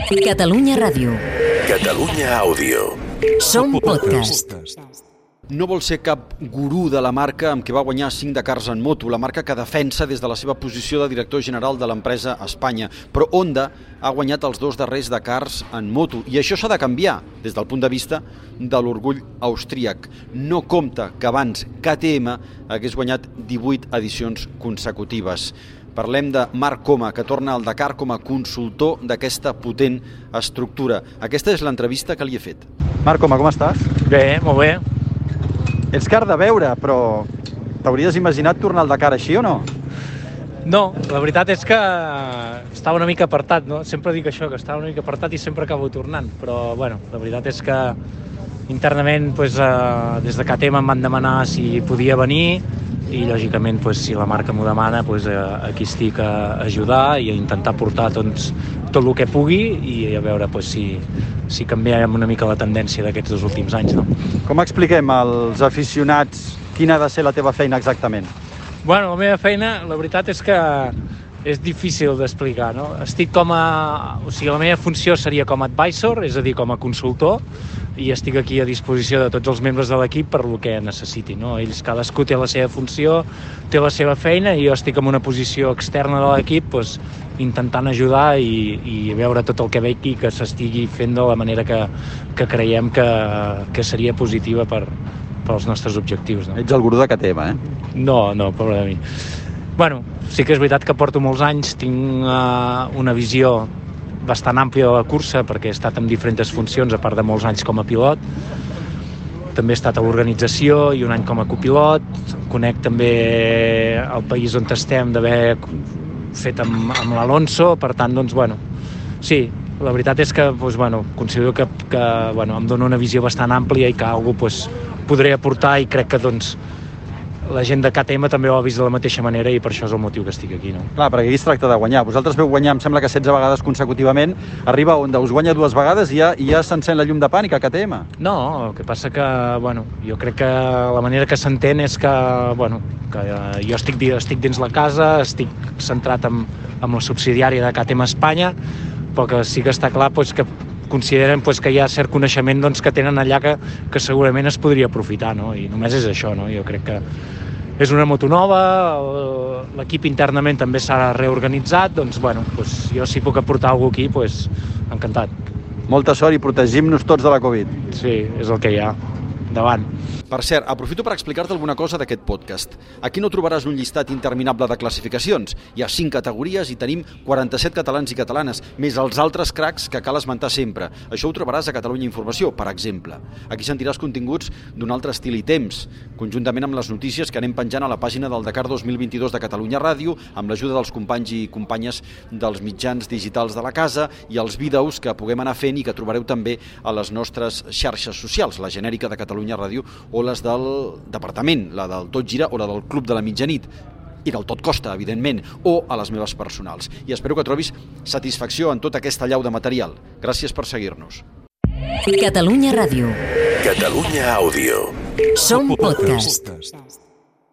Catalunya Ràdio. Catalunya Àudio. Som podcast. No vol ser cap gurú de la marca amb què va guanyar 5 Dakars en moto, la marca que defensa des de la seva posició de director general de l'empresa a Espanya. Però Honda ha guanyat els 2 darrers Dakars en moto i això s'ha de canviar des del punt de vista de l'orgull austríac. No compta que abans KTM hagués guanyat 18 edicions consecutives. Parlem de Marc Coma, que torna al Dakar com a consultor d'aquesta potent estructura. Aquesta és l'entrevista que li he fet. Marc Coma, com estàs? Bé, molt bé. Ets car de veure, però t'hauries imaginat tornar al Dakar així o no? No, la veritat és que estava una mica apartat, no? Sempre dic això, que estava una mica apartat i sempre acabo tornant, però bueno, la veritat és que internament des de KTM em van demanar si podia venir i lògicament si la marca m'ho demana aquí estic a ajudar i a intentar portar tot el que pugui i a veure si canviem una mica la tendència d'aquests 2 últims anys, no? Com expliquem als aficionats quina ha de ser la teva feina exactament? Bueno, la meva feina, la veritat és que és difícil d'explicar, no? Estic la meva funció seria com a advisor, és a dir, com a consultor, i estic aquí a disposició de tots els membres de l'equip per el que necessiti, no? Ells, cadascú té la seva funció, té la seva feina, i jo estic en una posició externa de l'equip, intentant ajudar i veure tot el que vegi que s'estigui fent de la manera que creiem que seria positiva pels nostres objectius, no? Ets el gurú de KTM, eh? No, pobre de mi. Bueno, sí que és veritat que porto molts anys, tinc una visió bastant àmplia de la cursa perquè he estat en diferents funcions a part de molts anys com a pilot. També he estat a l'organització i un any com a copilot. Conec també el país on estem d'haver fet amb l'Alonso, per tant, sí, la veritat és que considero que em dona una visió bastant àmplia i que algú podré aportar i crec que la gent de KTM també ho ha vist de la mateixa manera i per això és el motiu que estic aquí, no? Clar, perquè aquí es tracta de guanyar. Vosaltres veu guanyar, em sembla que 16 vegades consecutivament. Arriba Honda, us guanya 2 vegades i ja s'encén la llum de pànic a KTM. No, el que passa que, jo crec que la manera que s'entén és que jo estic dins la casa, estic centrat en la subsidiària de KTM Espanya, però que sí que està clar que consideren que hi ha cert coneixement que tenen allà que segurament es podria aprofitar, no? I només és això, no? Jo crec que és una moto nova, l'equip internament també s'ha reorganitzat, jo si puc aportar alguna cosa aquí, encantat. Molta sort i protegim-nos tots de la Covid. Sí, és el que hi ha. Endavant. Per cert, aprofito per explicar-te alguna cosa d'aquest podcast. Aquí no trobaràs un llistat interminable de classificacions. Hi ha 5 categories i tenim 47 catalans i catalanes, més els altres cracs que cal esmentar sempre. Això ho trobaràs a Catalunya Informació, per exemple. Aquí sentiràs continguts d'un altre estil i temps, conjuntament amb les notícies que anem penjant a la pàgina del Dakar 2022 de Catalunya Ràdio, amb l'ajuda dels companys i companyes dels mitjans digitals de la casa i els vídeos que puguem anar fent i que trobareu també a les nostres xarxes socials, la genèrica de Catalunya Ràdio o les del departament, la del Tot Gira o la del Club de la Mitjanit i del Tot Costa, evidentment, o a les meves personals. I espero que trobis satisfacció en tota aquesta allau de material. Gràcies per seguir-nos. Catalunya Ràdio. Catalunya Àudio. Som podcast.